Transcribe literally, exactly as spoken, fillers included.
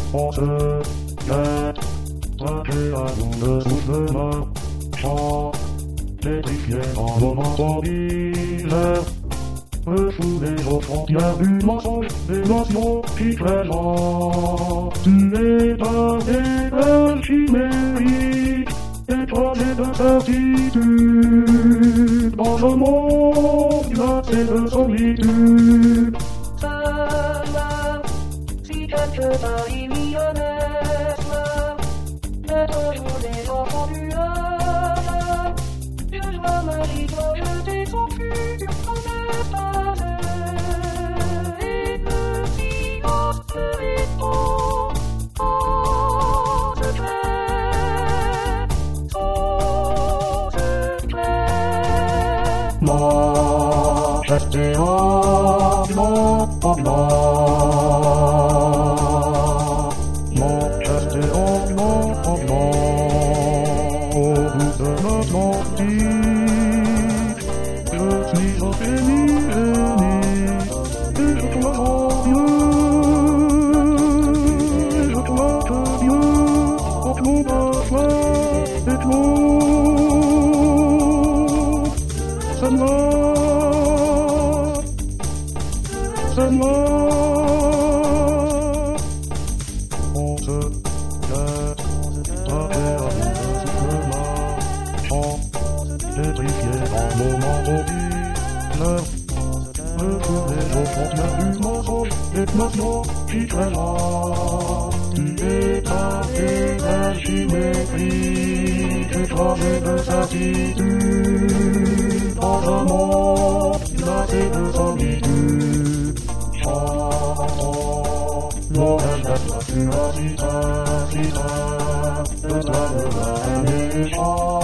On se jette, braqué à bout de souffle marchand, pétrifié en moment mobile, refoulé aux frontières du mensonge, des notions qui présent, tué par des belles chimériques, étoilés de certitude, dans un monde glacé de solitude. Seul, si quelques-uns y millionnaires, c'est toujours des enfants du hasard. Juste la magie doit jeter son futur en espace. Et le silence se répand en secret, en secret. Majesté argument argument, majesté argument argument, au bout de l'Atlantique, je suis un génie génie, et je clame Dieu, et je clame Dieu, en clou de fleurs et clous, c'est moi. C'est moi. On se jette, braqué à bout de souffle marchand, pétrifié en moment mobile, refoulé aux frontières du mensonge, des notions qui traînent, tué par des belles chiméries, écrasé de certitude, dans un monde glacé de solitude. L'orage d'être la fureur, si tard, si tard, le doigt de la haine et chante.